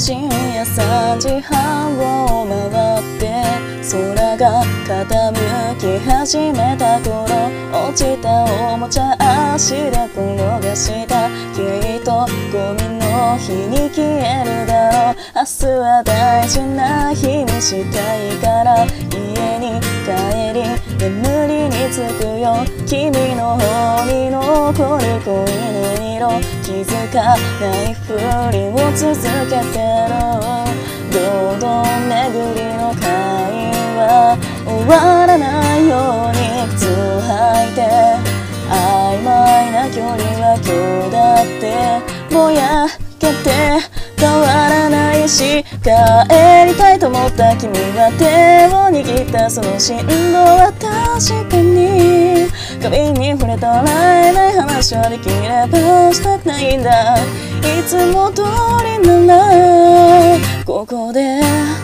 深夜3時半を回って空が傾き始めた頃、落ちたおもちゃ足で転がした。きっとゴミの日に消えるだろう。明日は大事な日にしたいから家に帰り眠りにつくよ。君の方に残る恋の色、気づかないふりを続けてる。堂々巡りの会話終わらないように靴を履いて、曖昧な距離は今日だってぼやけて変わらないし、帰りたいと思った君が手を握ったその振動は確かに壁に触れたらえない話はできればしたくないんだ。いつも通りならここで